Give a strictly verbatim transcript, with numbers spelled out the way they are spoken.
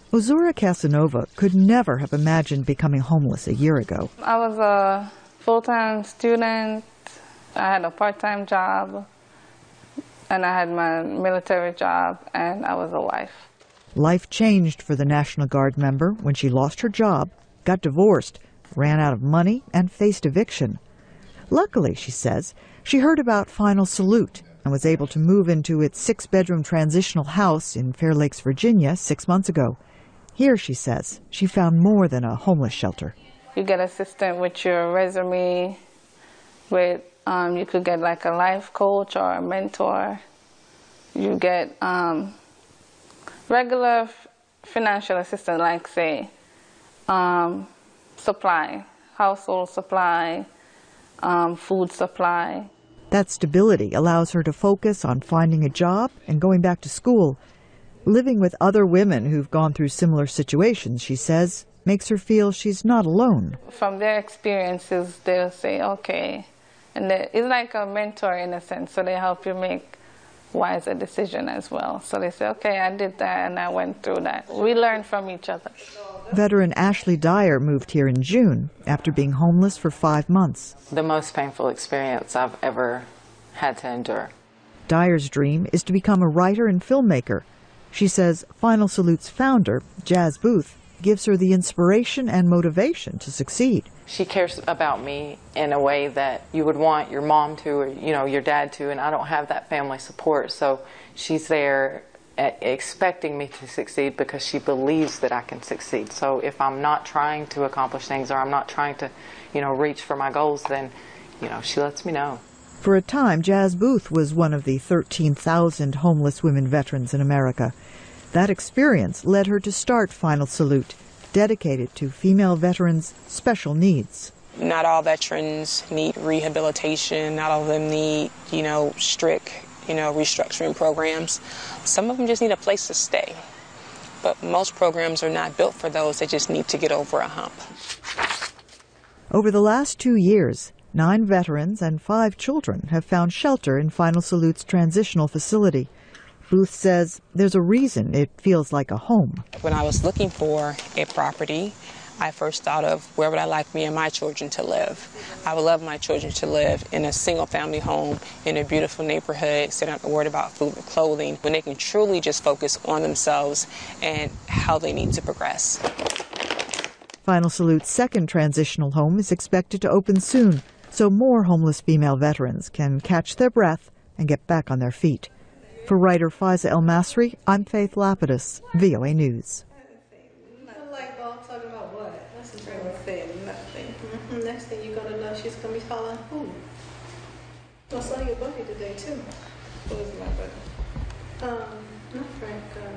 Ozura Casanova could never have imagined becoming homeless a year ago. I was a full-time student, I had a part-time job, and I had my military job, and I was a wife. Life changed for the National Guard member when she lost her job, got divorced, ran out of money, and faced eviction. Luckily, she says, she heard about Final Salute and was able to move into its six-bedroom transitional house in Fair Lakes, Virginia, six months ago. Here, she says, she found more than a homeless shelter. You get assistance with your resume, with um, you could get like a life coach or a mentor. You get um, regular f financial assistance, like say, um, supply, household supply, um, food supply. That stability allows her to focus on finding a job and going back to school. Living with other women who've gone through similar situations, she says, makes her feel she's not alone. From their experiences, they'll say, okay, and it's like a mentor in a sense, so they help you make wiser decisions as well. So they say, okay, I did that and I went through that. We learn from each other. Veteran Ashley Dyer moved here in June after being homeless for five months. The most painful experience I've ever had to endure. Dyer's dream is to become a writer and filmmaker. She says Final Salute's founder, Jazz Booth, gives her the inspiration and motivation to succeed. She cares about me in a way that you would want your mom to, or you know, your dad to, and I don't have that family support. So she's there expecting me to succeed because she believes that I can succeed. So if I'm not trying to accomplish things, or I'm not trying to, you know, reach for my goals, then, you know, she lets me know. For a time, Jazz Booth was one of the thirteen thousand homeless women veterans in America. That experience led her to start Final Salute, dedicated to female veterans' special needs. Not all veterans need rehabilitation. Not all of them need, you know, strict, you know, restructuring programs. Some of them just need a place to stay. But most programs are not built for those that just need to get over a hump. Over the last two years, nine veterans and five children have found shelter in Final Salute's transitional facility. Booth says there's a reason it feels like a home. When I was looking for a property, I first thought of where would I like me and my children to live. I would love my children to live in a single-family home in a beautiful neighborhood, so they don't have to worry about food or clothing, when they can truly just focus on themselves and how they need to progress. Final Salute's second transitional home is expected to open soon, so more homeless female veterans can catch their breath and get back on their feet. For writer Faiza El Masri, I'm Faith Lapidus, V O A News. Next thing you're going to know, she's going to be calling who? I saw your birthday today, too. What was my birthday? Um, not Frank. Uh,